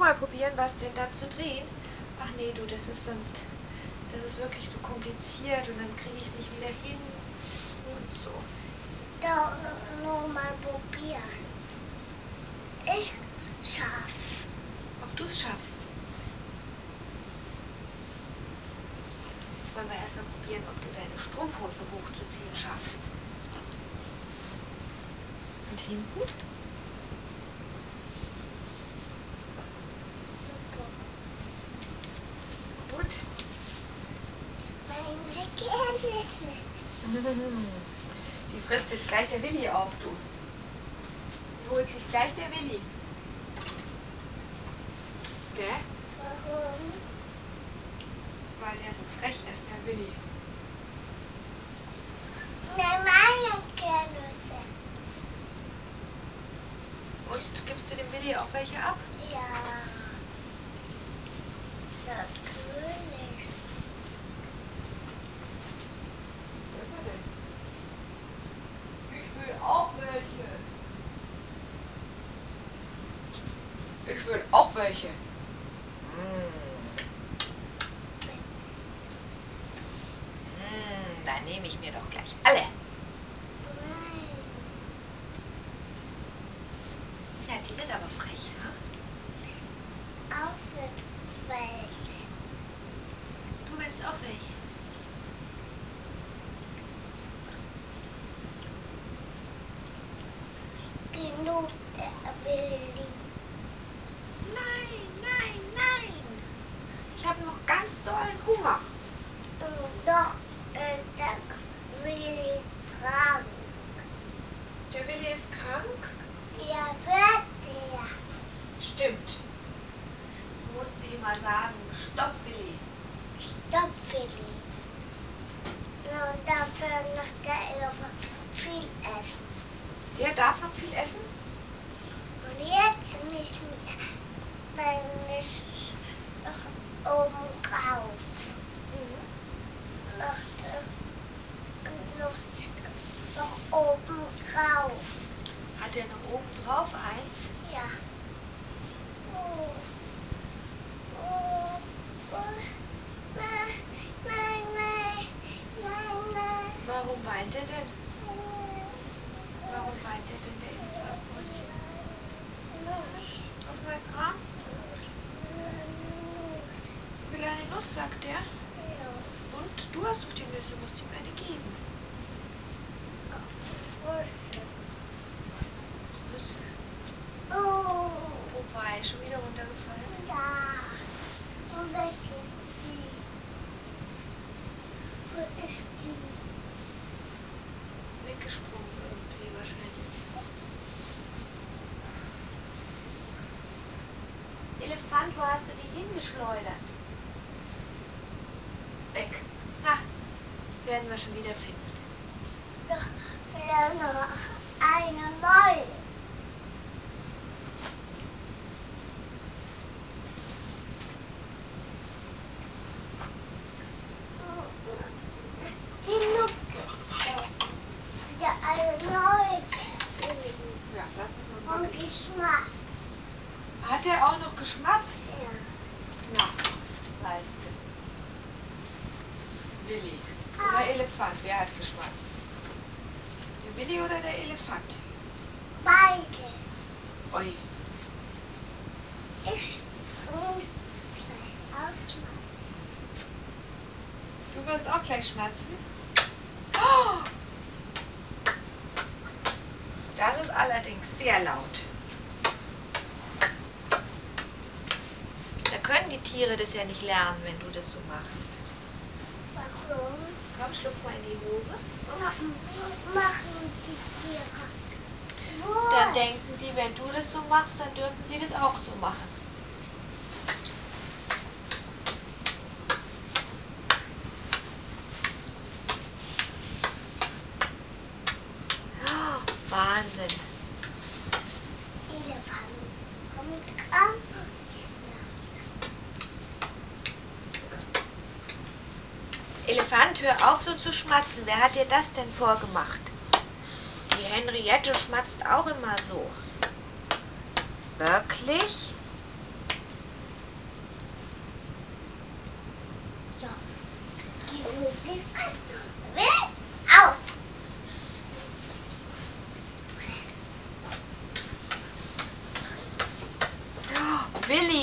mal probieren, was denn da zu drehen? Ach nee, du, das ist wirklich so kompliziert und dann kriege ich es nicht wieder hin und so. Doch nur mal probieren. Ich schaff. Ob du es schaffst? Wollen wir erst mal probieren, ob du deine Strumpfhose hochzuziehen schaffst. Und hinten? Super. Gut. Meine Ergebnisse. Die frisst jetzt gleich der Willi auf, du. Die holt sich gleich der Willi. Gell? Warum? Weil der so frech ist, der Willi. Nein, meine Ergebnisse. Und gibst du dem Willi auch welche ab? Ja. Natürlich. Wo ist er denn? Ich will auch welche. Ich will auch welche. Dann nehme ich mir doch gleich alle. Nein. Ja, die sind aber frech, ne? Auch mit welche. Du willst auch welche. Genug der Willi. Nein, nein, nein. Ich habe noch ganz dollen Hunger. Doch ist der Willi krank. Der Willi ist krank? Ja, wird er. Stimmt. Du musst ihm mal sagen, stopp, Willi. Stopp, Willi. Und dafür noch der Elefant viel essen. Der darf noch viel essen? Und jetzt nicht mehr, wenn ich noch oben drauf. Noch oben drauf. Hat er noch oben drauf eins? Ja. Oh. Oh. Oh. Nein, nein, nein, nein, nein. Warum weint er denn? Warum weint er denn, der Elefantus? Auf meinen Arm? Will er eine Nuss, sagt er. Ja. Und du hast doch die Nüsse, musst ihm eine geben. Nüsse. Oh. Wobei, schon wieder runtergefallen. Ja. Und weg ist die. Wo ist die? Weggesprungen irgendwie wahrscheinlich. Elefant, wo hast du die hingeschleudert? Weg. Ha, werden wir schon wieder finden. Doch noch eine neue. Genug gegessen. Ja, eine neue gegessen. Ja, das ist nun Und wirklich. Geschmack. Hat er auch noch geschmatzt? Ja. Na, weißt du. Willi. Oder Elefant, wer hat geschmatzt? Der Willi oder der Elefant? Beide. Ui. Ich muss gleich ausmachen. Du wirst auch gleich schmatzen? Oh! Das ist allerdings sehr laut. Da können die Tiere das ja nicht lernen, wenn du das so machst. Warum? Komm, schlupf mal in die Hose. Machen die Tiere? Dann denken die, wenn du das so machst, dann dürfen sie das auch so machen. Oh, Wahnsinn. Elefant kommt an. Elefant, hör auf so zu schmatzen. Wer hat dir das denn vorgemacht? Die Henriette schmatzt auch immer so. Wirklich?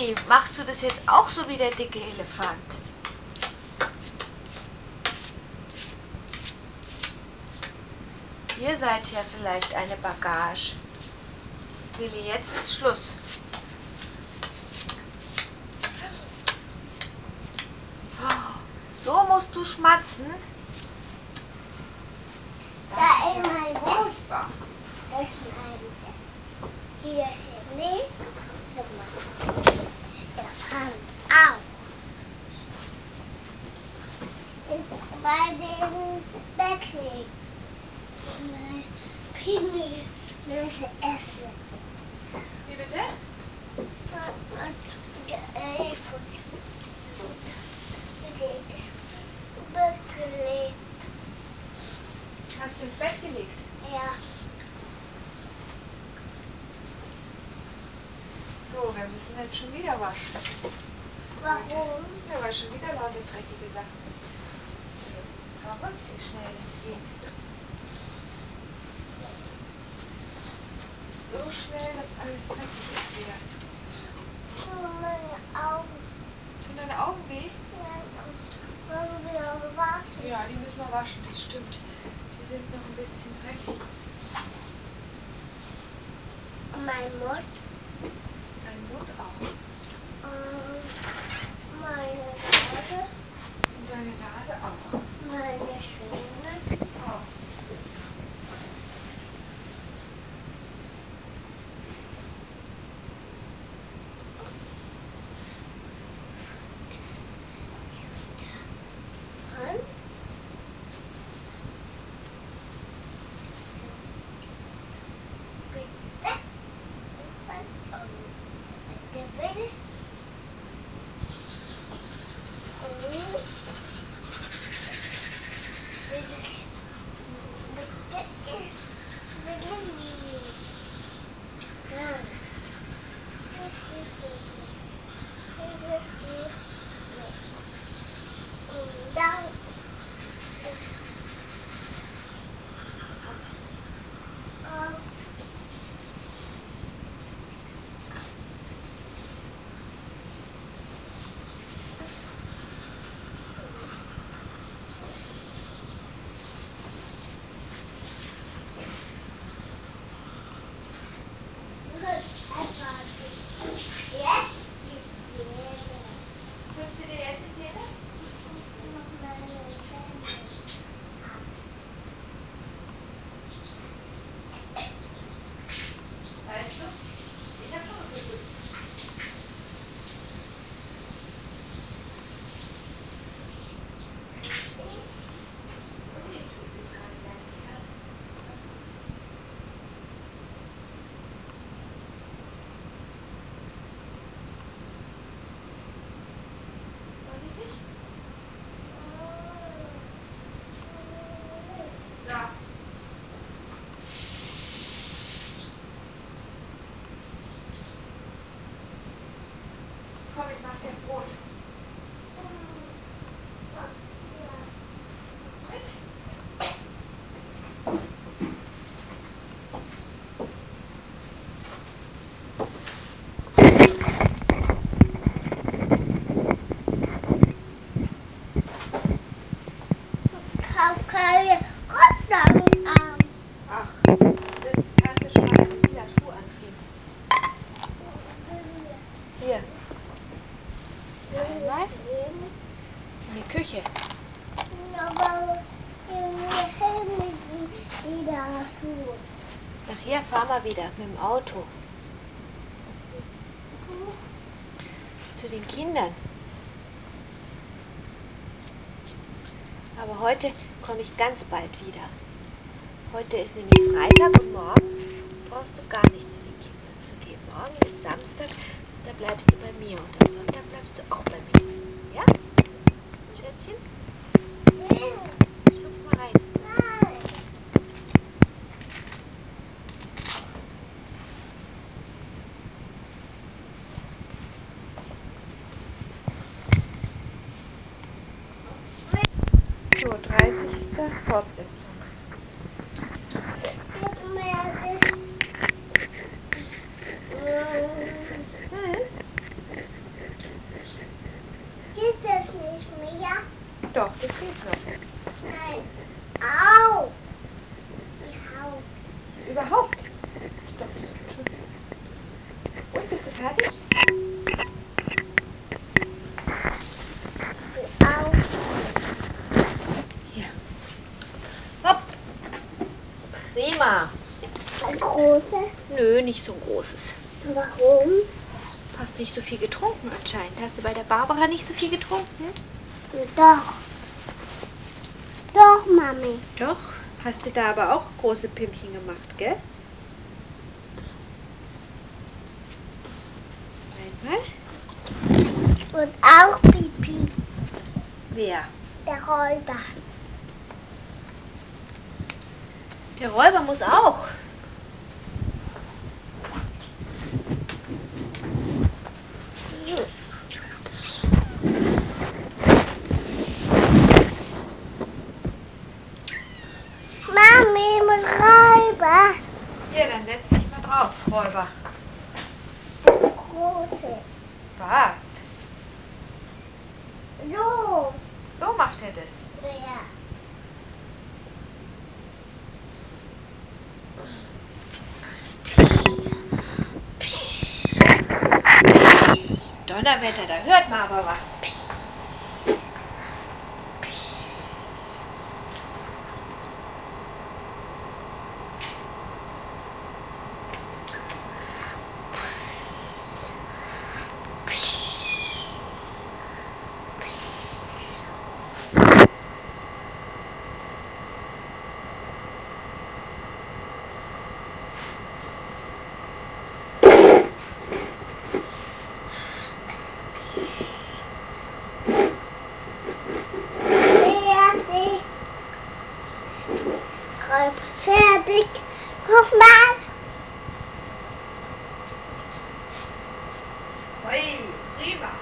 Conny, machst du das jetzt auch so wie der dicke Elefant? Ihr seid ja vielleicht eine Bagage. Willi, jetzt ist Schluss. So musst du schmatzen? Da ist mein furchtbar. Das schneiden wir. Hier hin. Guck mal. Elefant auch. Ist bei dem Bett liegt. Mein Pini müssen essen. Wie bitte? Weggelegt. Hast du ins Bett gelegt? Ja. So, wir müssen jetzt schon wieder waschen. Warum? Ja, weil schon wieder lauter dreckige Sachen. Das ist verrückt, wie schnell das geht. So schnell, dass alles dreckig ist wieder. Meine Augen. Tun deine Augen weh? Wollen wir waschen? Ja, die müssen wir waschen, das stimmt. Die sind noch ein bisschen dreckig. Und mein Mund. Dein Mund auch. Meine Nase. Und deine Nase auch. Meine Schwingen. Auch. Und? Bitte. Bitte, bitte. Putzt du dir jetzt die Zähne? Weißt du, ich habe schon geputzt. Und ich tue es jetzt gerade gleich wieder. Vorsichtig. So. Komm, ich mach dir Brot. Mit? Keine Gottanarm. Ach, das kannst du schon mal deinen lila Schuh anziehen. Hier, einmal in die Küche. Aber wir helfen wieder zu. Nachher fahren wir wieder mit dem Auto zu den Kindern. Aber heute komme ich ganz bald wieder. Heute ist nämlich Freitag und morgen brauchst du gar nicht zu den Kindern zu gehen. Morgen ist Samstag, da bleibst du bei mir und am Sonntag bleibst du auch bei mir. Ja? Schätzchen? Schlupf mal rein. So, 30. Fortsetzung. Gib mir das. Hm? nicht so ein großes. Warum? Du hast nicht so viel getrunken anscheinend. Hast du bei der Barbara nicht so viel getrunken? Doch. Doch, Mami. Doch. Hast du da aber auch große Pimpchen gemacht, gell? Einmal. Und auch Pipi. Wer? Der Räuber. Der Räuber muss auch. Mami, mit Räuber. Hier, dann setz dich mal drauf, Räuber. Große. Was? So. So macht er das. Ja. Donnerwetter, da hört man aber was. Fertig. Räuber fertig. Guck mal. Ui, prima.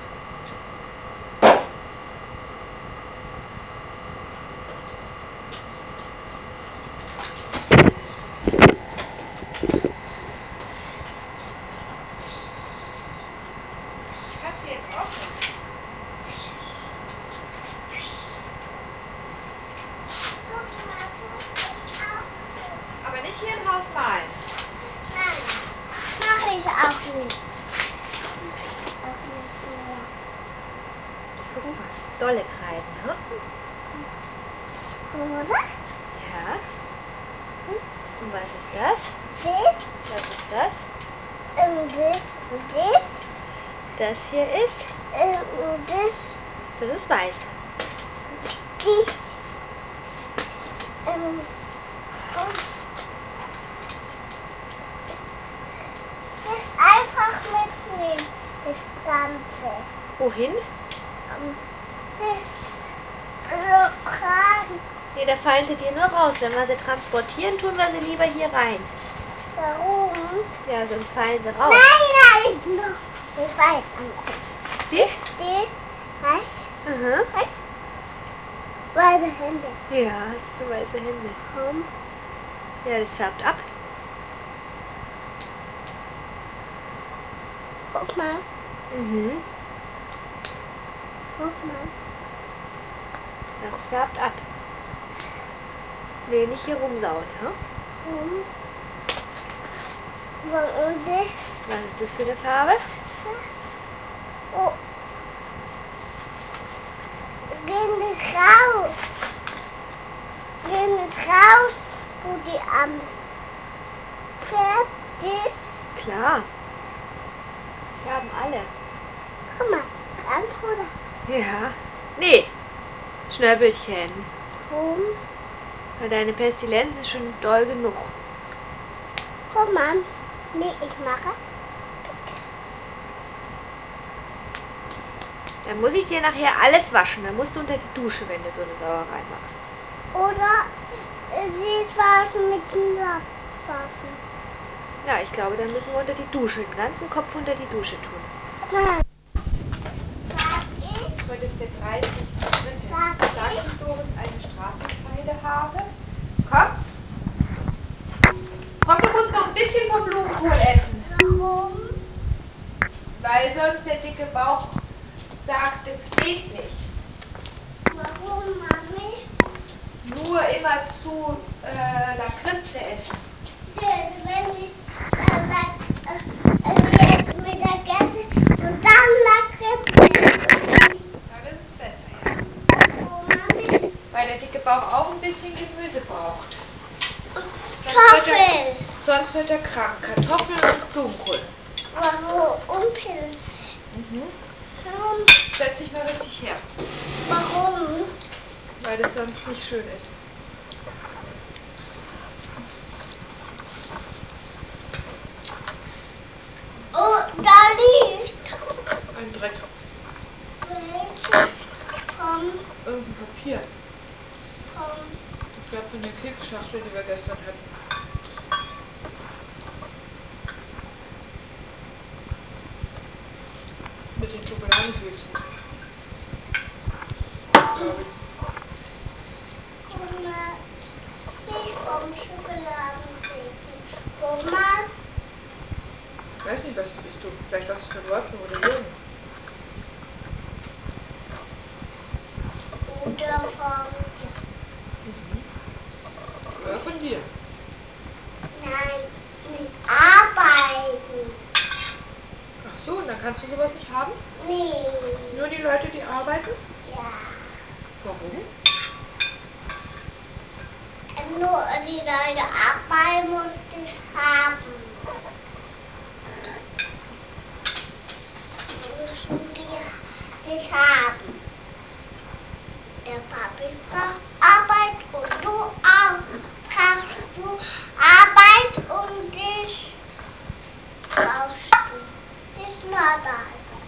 Kannst du jetzt auch noch? Guck mal, auch. Aber nicht hier im Haus malen. Nein, mach ich auch nicht. Auch nicht mehr. Guck mal, dolle Kreiden, ne? Oder? Ja. Und was ist das? Das, Was ist das? das, Das hier ist, das, das ist weiß. das, und das einfach mitnehmen, das Ganze. Wohin? Das Kragen. Nee, da fallen sie dir nur raus. Wenn wir sie transportieren, tun wir sie lieber hier rein. Warum? Ja, sonst fallen sie raus. Nein, nein, noch. Ich weiß nicht. Wie? Das, Aha. weiß, beide Hände. Ja, hast du weiße Hände. Komm. Ja, das färbt ab. Guck mal, Mhm. guck mal. Das färbt ab. Nee, nicht hier rumsauen, ja? Und das, Was ist das für eine Farbe? oh. Geh nicht raus. Geh nicht raus, wo die am Pferd ist. Klar. Färben alle. Guck mal, ganz oder? Ja. Nee. Schnöbbelchen. Warum? Weil deine Pestilenz ist schon doll genug. Guck mal. Nee, ich mache. Dann muss ich dir nachher alles waschen. Dann musst du unter die Dusche, wenn du so eine Sauerei machst. Oder sie ist waschen mit dem Sack waschen. Ja, ich glaube, dann müssen wir unter die Dusche, den ganzen Kopf unter die Dusche tun. Nein. Sag ich. Heute ist der 30.3. Sag Sag ich. ich, Doris, eine Straßenfeinde habe. Komm. Komm, du musst noch ein bisschen vom Blumenkohl essen. Warum? Weil sonst der dicke Bauch sagt, es geht nicht. Warum, Mami? Nur immer zu Lakritze essen. Wenn ich jetzt Mittagessen und dann Lakritze essen. Ja, das ist besser, ja. Oh, Mami. Weil der dicke Bauch auch ein bisschen Gemüse braucht. Kartoffel. Sonst wird er krank. Kartoffeln und Blumenkohl. Warum Pilze? Warum? Setz dich mal richtig her. Warum? Weil es sonst nicht schön ist. Oh, da liegt. Ein Dreck. Welches vom, Irgendein Papier. vom, Ich glaube von der Keksschachtel, die wir gestern hatten. Mit den Schokoladenkeksen. Glaube ich. guck mal, nicht vom Schokoladenkeksen. Guck mal, Ich weiß nicht, was es ist, du. Vielleicht was es von Wolfgang oder Jürgen. oder vom, Oder von dir. nein, nicht arbeiten. Ach so, und dann kannst du sowas nicht haben? Nee, Nur die Leute, die arbeiten? ja. Warum? Nur die Leute arbeiten muss das haben. Müssen die das haben. Der Papi braucht Arbeit und du auch. Brauchst du Arbeit und das brauchst du. Das ist normal.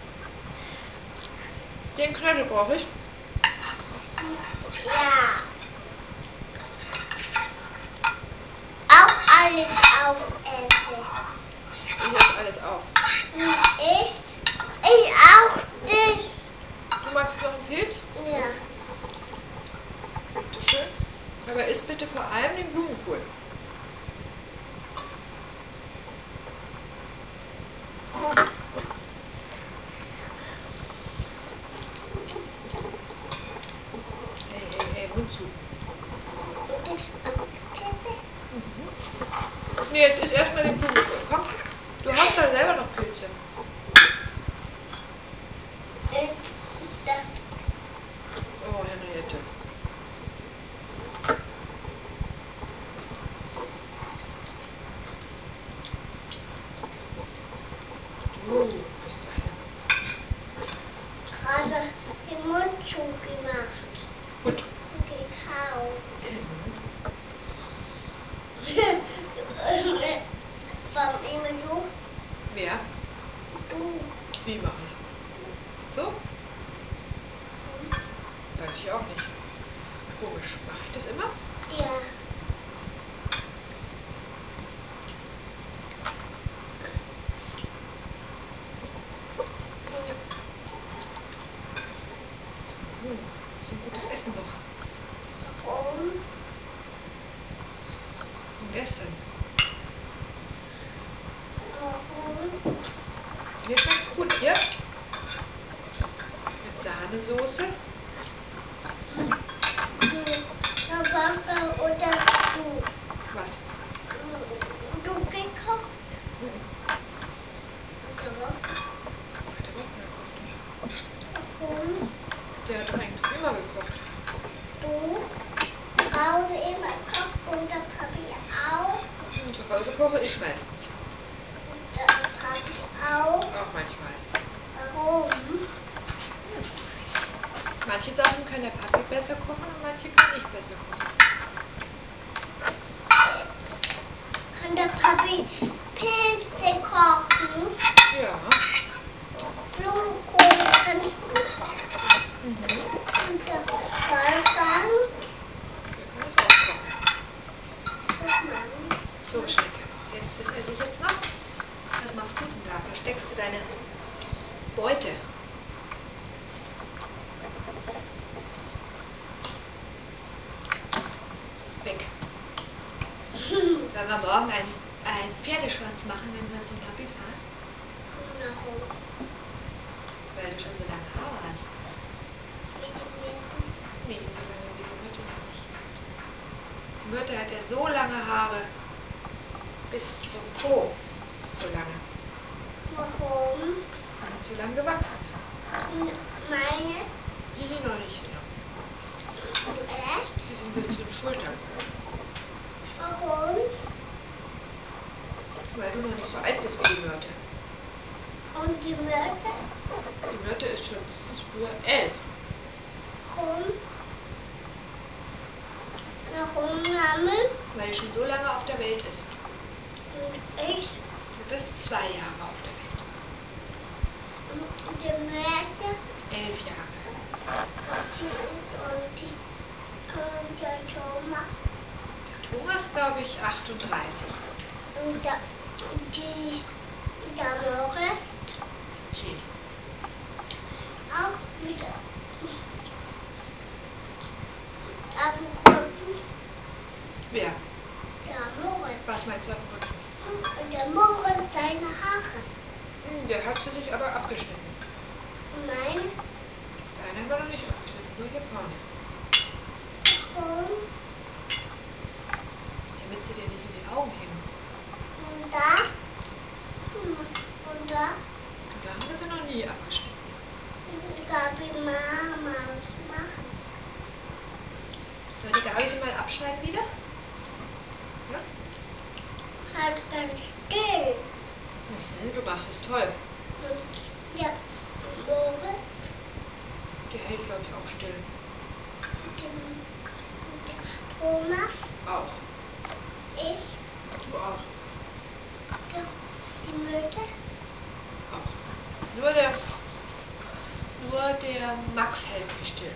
Den Knödel brauche ich. Ja. Auch alles aufessen. Ich esse alles auf. Ich auch nicht. Du magst noch einen Pilz? Ja. Bitte schön. Aber isst bitte vor allem den Blumenkohl. Hey, Mund zu. Und das auch. Nee, jetzt isst erstmal den Blumenkohl. Komm, du hast da selber noch Pilze. Oh, Henriette. Du bist eine. Gerade den Mund zugemacht. Gut. Und die Haut. Warum immer so? Wer? Du. Wie mache ich? So? Weiß ich auch nicht. Komisch. Mache ich das immer? Ja. So, so ein gutes Essen doch. Warum? Und gestern. Warum? Mir schmeckt's gut. Hier? Mit Sahnesoße. Der Papa oder du? Was? Du gekocht? Mhm. Der Papa. Hat der Wolfgang gekocht? Warum? Der hat doch eigentlich immer gekocht. Du? Hause immer kocht und der Papi auch? Und zu Hause koche ich meistens. Und der Papi auch? Auch manchmal. Warum? Manche Sachen kann der Papi besser kochen und manche kann ich besser kochen. Kann der Papi Pilze kochen? Ja. Blumenkohl kannst du kochen. Und der Wolfgang? Der kann es auch kochen. Guck mal. So, Schnecke. Jetzt, das esse ich jetzt noch. Was machst du denn da? Versteckst du deine Beute? Weg. Sollen wir morgen einen Pferdeschwanz machen, wenn wir zum Papi fahren? Warum? Weil du schon so lange Haare hast. Wie die Mitte? Nee, so lange wie die Myrte noch nicht. Die Myrte hat ja so lange Haare bis zum Po. So lange. Warum? Die sind zu lang gewachsen. Meine? Die hier noch nicht, genau. Echt? Die sind bis zu den Schultern. Warum? Weil du noch nicht so alt bist wie die Myrte. Und die Myrte? Die Myrte ist schon 11. Warum? Warum, Mama? Weil die schon so lange auf der Welt ist. Und ich? Du bist 2 Jahre auf der Welt. Und die Myrte? 11 Jahre. Und der Thomas? Der Thomas, glaube ich, 38. Und der Moritz? 10. Auch wieder. Auf dem Rücken? Wer? Der Moritz. Was meinst du auf dem Rücken? Und der Moritz seine Haare. Der hat sie sich aber abgeschnitten. Und meine? Deine haben wir noch nicht abgeschnitten, nur hier vorne. Warum? Damit sie dir nicht in die Augen hängen. Und da? Und da? Und da haben wir sie noch nie abgeschnitten. Und Gabi Mama machen. Soll die Gabi sie mal abschneiden wieder? Ja? Halt ganz still. Du machst es toll. Und der Moritz? Der hält, glaube ich, auch still. Und der Thomas? Auch. Ich? Du auch. Die Myrte? Auch. Nur der Max hält nicht still.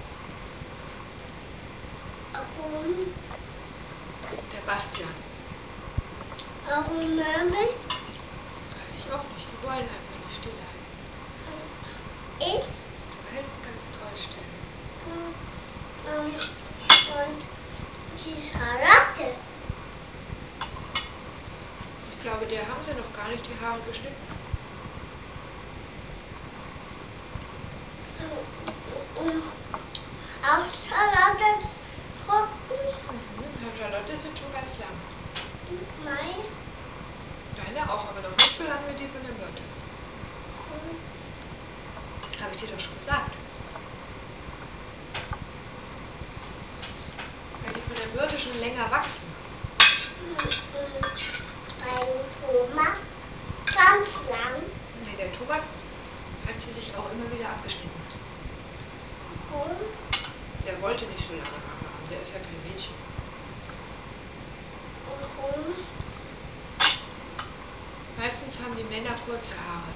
Warum? Der Bastian. Warum Mama? Weiß ich auch nicht. Die wollen einfach nicht stillhalten. Ich? Du hältst ganz toll still. Und die Charlotte? Ich glaube, der haben sie noch gar nicht die Haare geschnitten. Und auch Charlottes Rücken? Herr Charlotte sind schon ganz lang. Meine? Deine auch, aber noch nicht so lange wie die von der Myrte. Habe ich dir doch schon gesagt. Weil die von der Myrte schon länger wachsen. Bei Thomas ganz lang. Nee, der Thomas hat sie sich auch immer wieder abgeschnitten. Warum? Der wollte nicht so lange Haare haben. Der ist ja kein Mädchen. Warum? Meistens haben die Männer kurze Haare.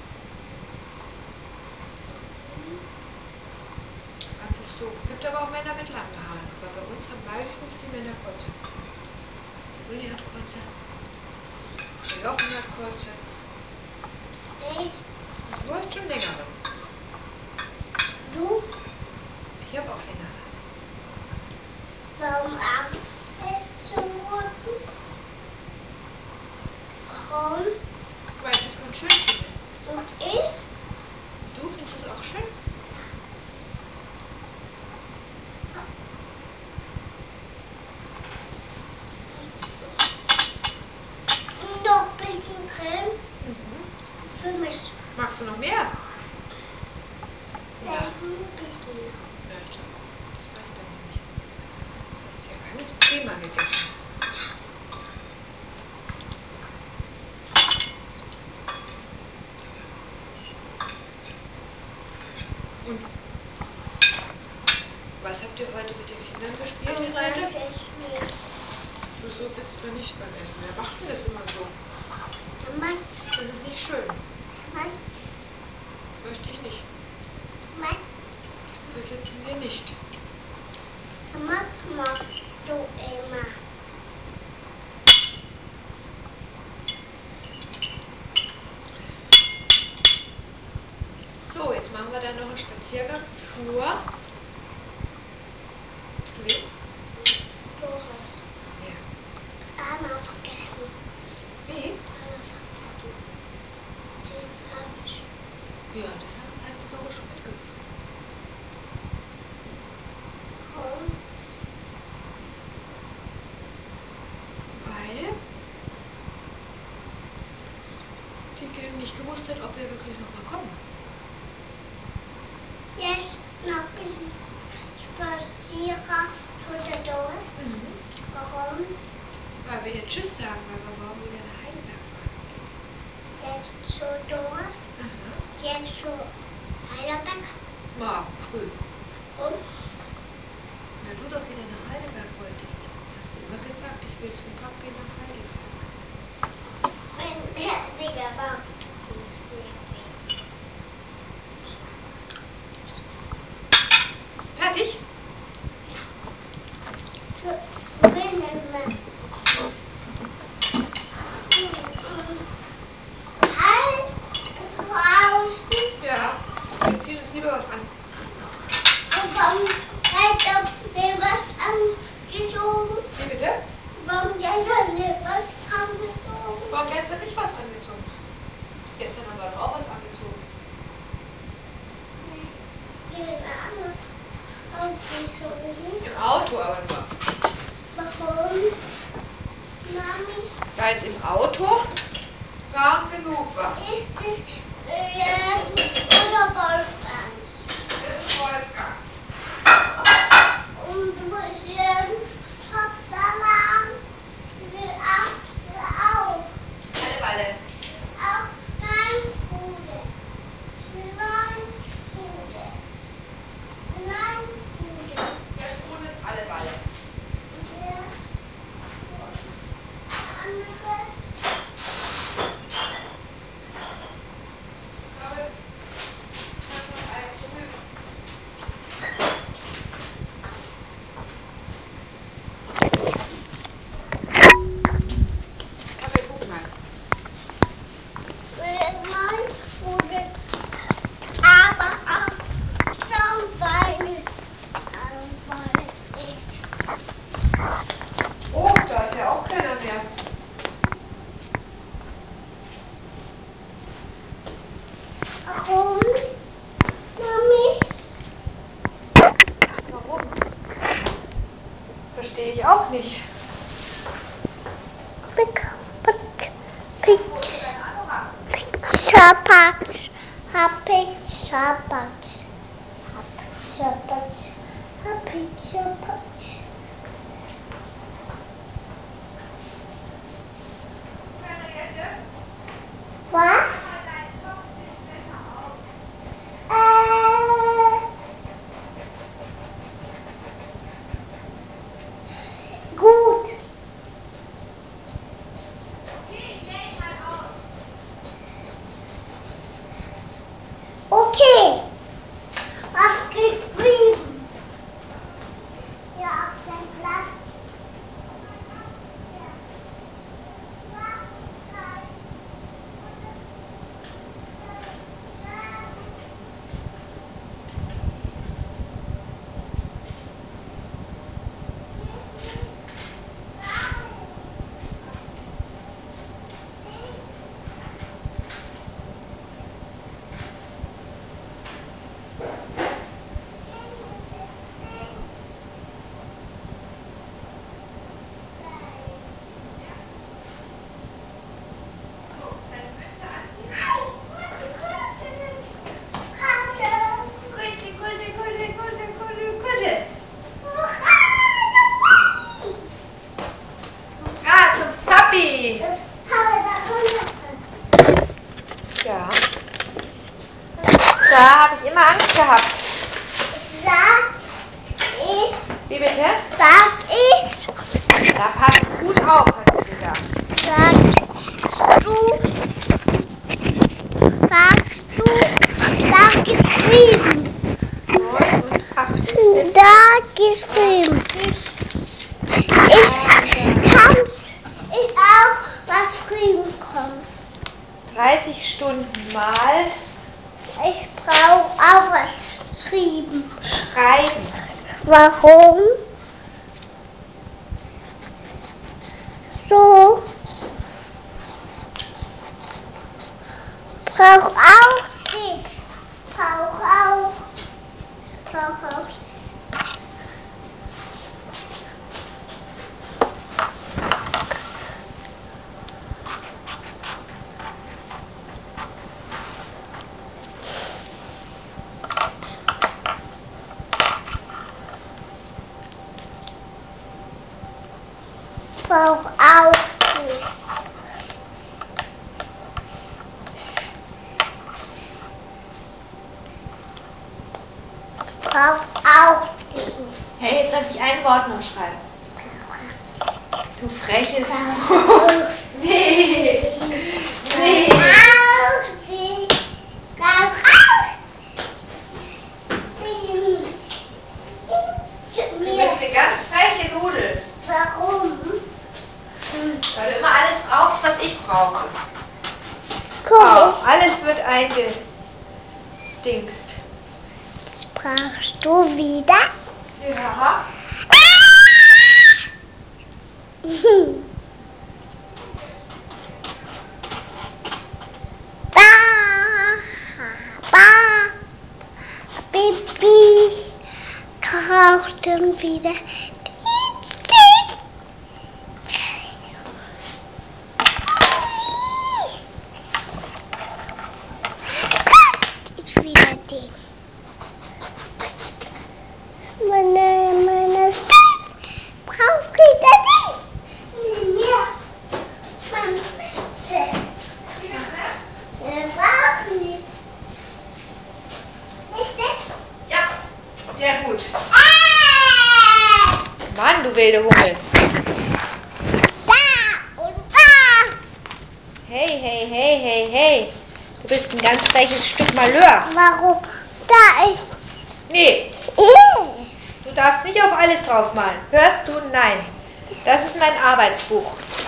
Einfach so. Es gibt aber auch Männer mit langen Haaren. Aber bei uns haben meistens die Männer kurze. Der Uli hat kurze. Der Jochen hat kurze. Ich? Und du hast schon längere. Du? Ich habe auch längere. Warum Angst ist zum Rücken? Warum? Weil ich das ganz schön finde. Und ich? Du findest es auch schön? Noch ein bisschen Creme für mich. Magst du noch mehr? Ein bisschen noch. Ja, ich glaube, das reicht dann nicht. Du hast ja ganz prima gegessen. Und was habt ihr heute mit den Kindern gespielt, ihr beide? So sitzt man nicht beim Essen. Wer macht denn das immer so? Der Max. Das ist nicht schön. Der Max. Möchte ich nicht. Max. So sitzen wir nicht. Der Max machst du immer. So, jetzt machen wir dann noch einen Spaziergang zu wem? Boris. Ja. Einmal vergessen. Wie? Einmal vergessen. Den falsch. Ja, das hat die Dore schon mitgemacht. Warum? Weil die nicht gewusst hat, ob wir wirklich noch mal kommen. Jetzt noch ein bisschen spazieren zu der Doris. Warum? Weil wir ihr Tschüss sagen, weil wir morgen wieder nach Heidelberg fahren. Jetzt so da. Jetzt so Heidelberg. Morgen früh. Und Weil du doch wieder nach Heidelberg wolltest. Hast du immer gesagt, ich will zum Papi nach Heidelberg. wenn der Digga war. Fertig? Ja. Wir ziehen uns lieber was an. Warum hat der was angezogen? Wie bitte? Warum gestern nicht was angezogen? Warum gestern nicht was angezogen? Gestern haben wir doch auch was angezogen. Angezogen. Im Auto aber nur. Warum? Mami, Weil es im Auto warm genug war. ist es oder Wolfgangs? Das ist Wolfgang. Und du bist Kopfsalat. Ich will auch. Alle Balle. Auch nein, Bude. Nein, Bude. Nein, Bude. Der Sprung ist alle Balle. Ja. Andere. Ich glaube, ich habe noch einen Tunnel. Okay, guck mal. Nein, Bude. Aber auch Zahnbeine. Zahnbeine nicht. Oh, da ist ja auch keiner mehr. Warum? Mami? Warum? Verstehe ich auch nicht. Pizza-Patz. Pizza-Patz. Pizza-Patz. Pizza-Patz. Was? Gut. Okay. Was geschrieben? Ja, auf dem Blatt. Ah, zum Papi. Ja. Da habe ich immer Angst gehabt. Wie bitte? Da passe ich gut auf, hat sie gesagt. Da geschrieben. 89. Da geschrieben. Ich auch was schreiben können. 30 Stunden mal Ich brauche auch was schreiben. schreiben. Warum? So. Brauch auch dich. Brauch auch. Brauch auch. Brauch auch dich. brauche auch den. Hey, jetzt darf ich ein Wort noch schreiben. Du freches. Nee. Nee. Du bist eine ganz freche Nudel. Warum? Weil du immer alles brauchst, was ich brauche. Guck. Oh, alles wird eingedingst. Das brauchst du wieder. Ja. Baby braucht dann wieder. Jetzt wieder den. Meine Stadt braucht wieder den. Ja. Wir brauchen nicht. Nicht den? Ja, sehr gut. Mann, du wilde Hummel. Da und da. Hey, hey, hey, hey, hey. Du bist ein ganz freches Stück Malheur. Warum? Da ist. Nee, du darfst nicht auf alles draufmalen. Hörst du? Nein. Das ist mein Arbeitsbuch.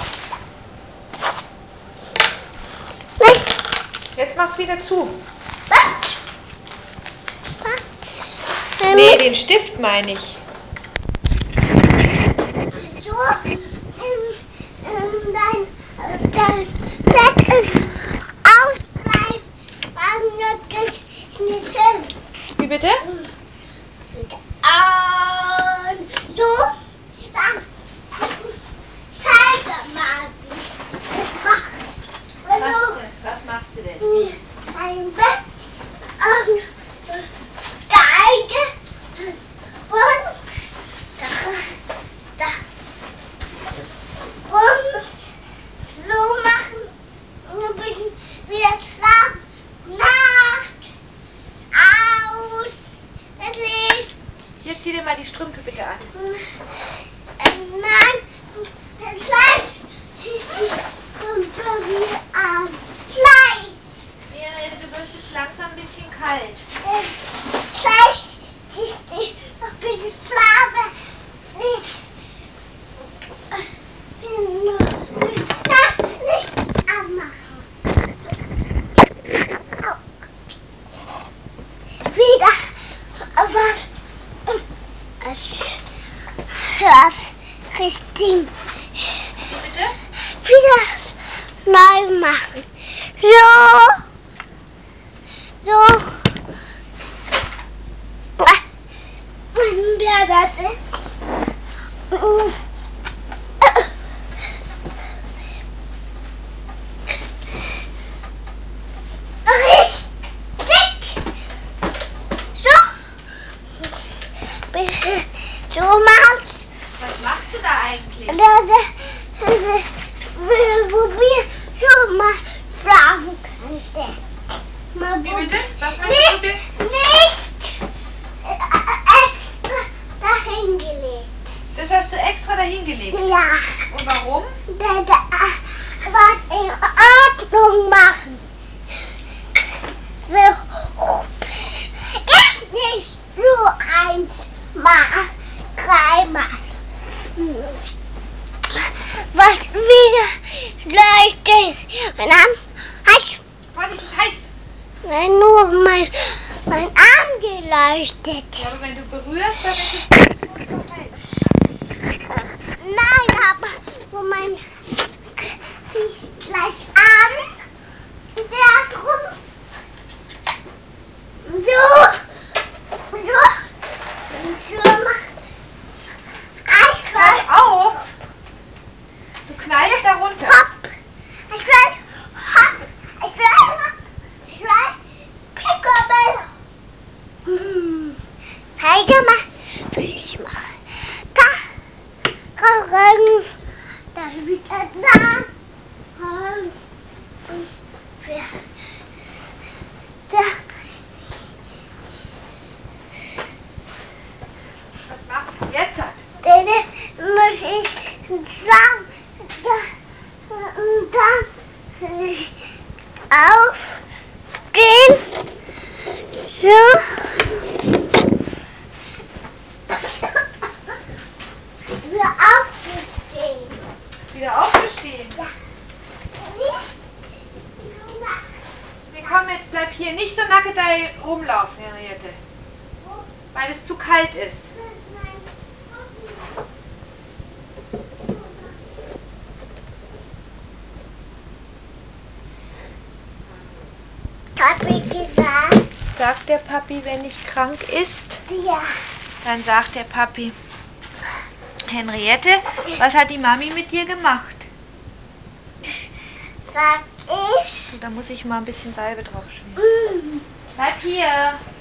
Jetzt mach's wieder zu. Was? Nee, den Stift meine ich. So, dein Bett ist ausbleibt, geschnitten. Wie bitte? Und so, dann zeige mal, Was machst du denn? dein Bett steige und da und so machen ein bisschen wieder schlafen. Nacht aus das Licht. Jetzt zieh dir mal die Strümpfe bitte an. Nein, gleich ziehst du Strümpfe wieder an. Gleich. Ja, du wirst jetzt langsam ein bisschen kalt. Gleich ziehst du noch ein bisschen schlafen. Nicht anmachen. Wieder. Aber es hört richtig. Bitte? Wieder neu machen. So. Und wer das ist? Richtig. So. So machst. Was machst du da eigentlich? Wo wir schon mal schlafen könnten. Wie bitte? Was möchtest du denn? Nicht extra dahin gelegt. Das hast du extra dahin gelegt. Ja, Und warum? was in Ordnung machen. So, jetzt nicht nur einmal, dreimal. Was wieder leuchtet. Und dann hast Vorsicht, es ist heiß. nur mein Arm geleuchtet. Ja, aber wenn du berührst, dann ist es so heiß. Nein, aber wo mein gleich an, der drum, so Hör auf! Du knallst da runter. hopp, ich will Picobello. Zeige mal, wie ich mache. Da, da wird schlafen. Und dann aufstehen. So. Wieder aufgestehen. Wieder aufgestehen. Ja. Wir kommen jetzt, bleib hier nicht so nackt da rumlaufen, Henriette. Weil es zu kalt ist. Papi gesagt? Sagt der Papi, wenn ich krank ist? Ja. Dann sagt der Papi, Henriette, was hat die Mami mit dir gemacht? Sag ich. So, da muss ich mal ein bisschen Salbe drauf schmieren. Bleib hier.